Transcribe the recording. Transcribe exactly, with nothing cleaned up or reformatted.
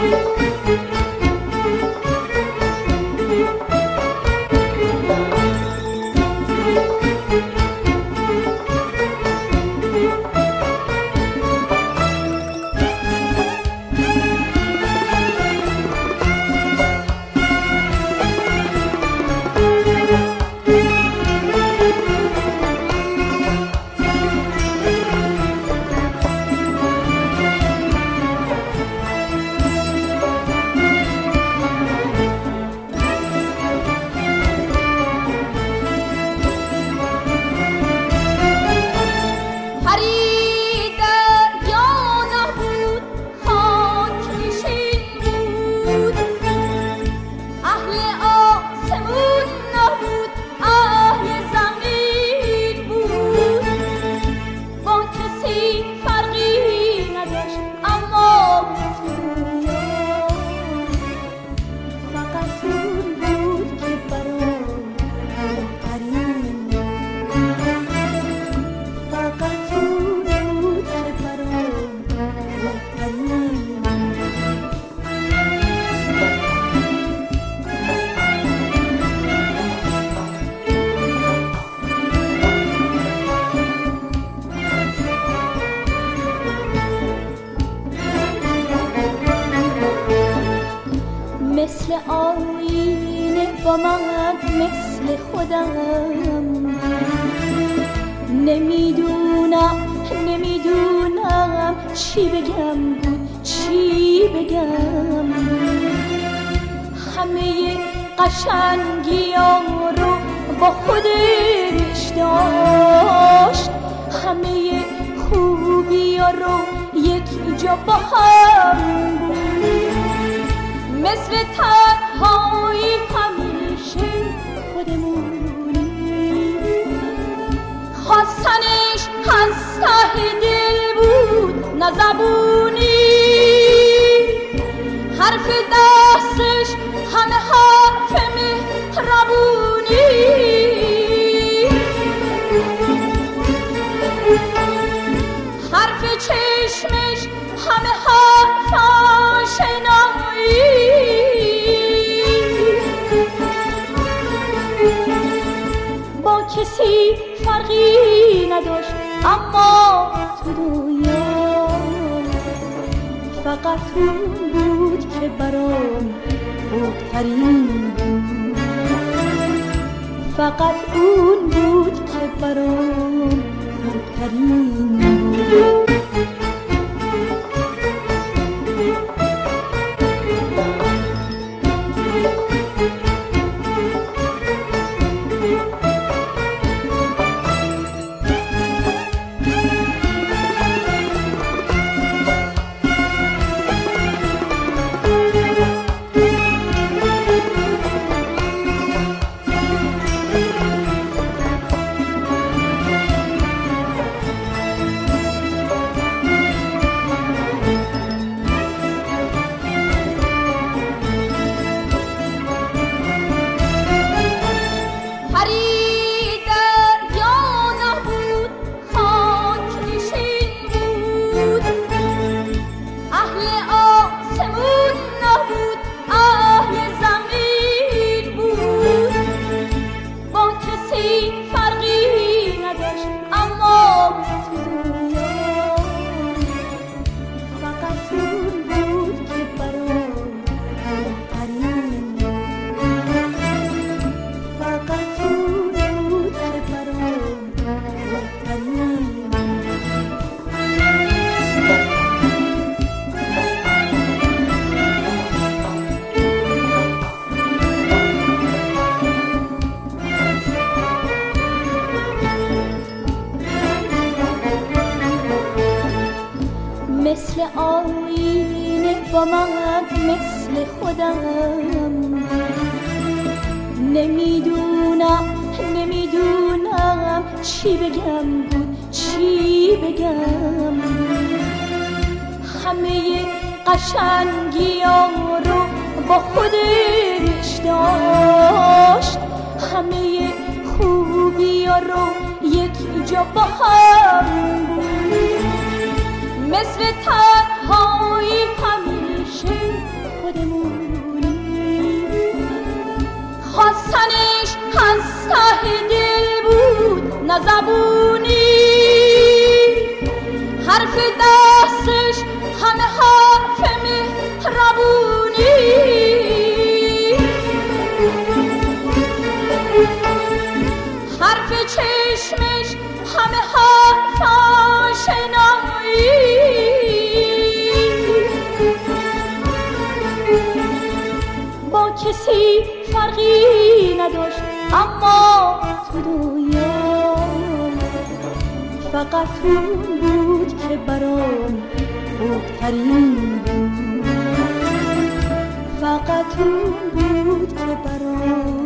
مثل آینه با من مثل خودم، نمیدونم نمیدونم چی بگم بود چی بگم. همه قشنگیام رو با خودش داشت، همه خوبیا رو یک جا با هم بود. مثل تنهایی همیشه خودمونی، خواستنش از ته دل بود نه زبونی. حرف دستش همه حرف مهربونی، حرف چشمش همه حرف آشنایی. با کسی فرقی نداشت اما تو دنیا فقط اون بود که برام بهترین بود، فقط اون بود که برام بهترین بود. مثل آینه با من مثل خودم، نمیدونم نمیدونم چی بگم بود چی بگم. همه قشنگیام رو با خودش داشت، همه خوبیا رو یک جا با هم بود. مثل تنهایی همیشه نه زبونی، حرف دستش همه حرف مهربونی. حرف چشمش همه حرف آشنایی. با کسی فرقی نداشت اما تو دنیا فقط اون بود که برام بهترین بود. فقط اون بود که برام